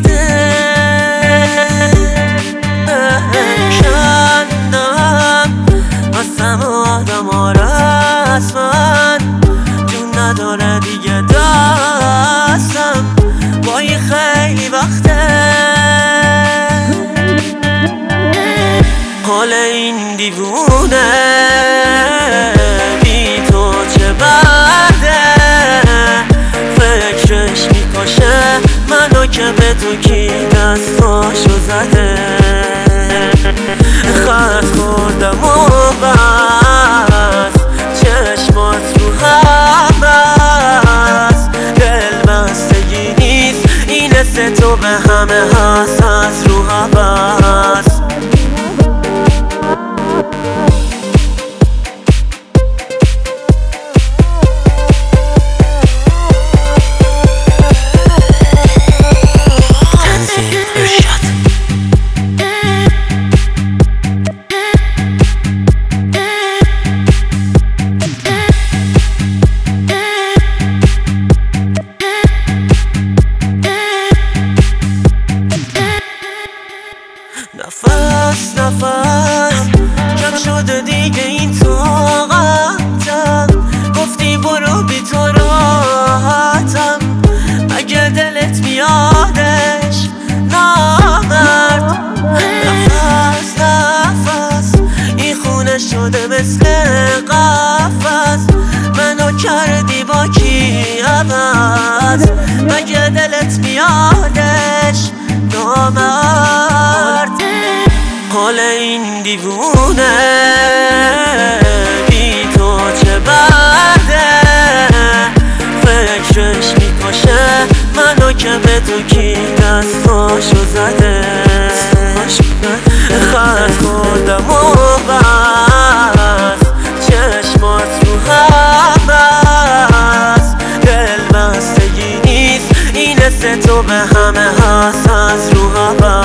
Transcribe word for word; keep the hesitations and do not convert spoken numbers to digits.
وقته کندم واسم آدم ها رسمن جون نداره دیگه دستم وای خیلی وقته حال این دیوونه بی تو چه بده فکرش میکشه منو که به تو کی دستاشو زده خط خوردم و بس چشمات رو هم بس دل بستگی نیست این حس تو به همه هست از رو هوس نفس نفس کم شده دیگه این طاقتم گفتی برو بی تو راحتم اگه دلت میادش نامرد نفس نفس این خونه شده مثل قفس منو کردی با کی عوض مگه دلت میادش نامرد حال این دیوونه بی تو چه بده فکرش میکشه منو که به تو کی دستاشو زده خط خوردم و بس چشمات رو هم بس دل بستگی نیست این حس تو به همه هست از رو هوس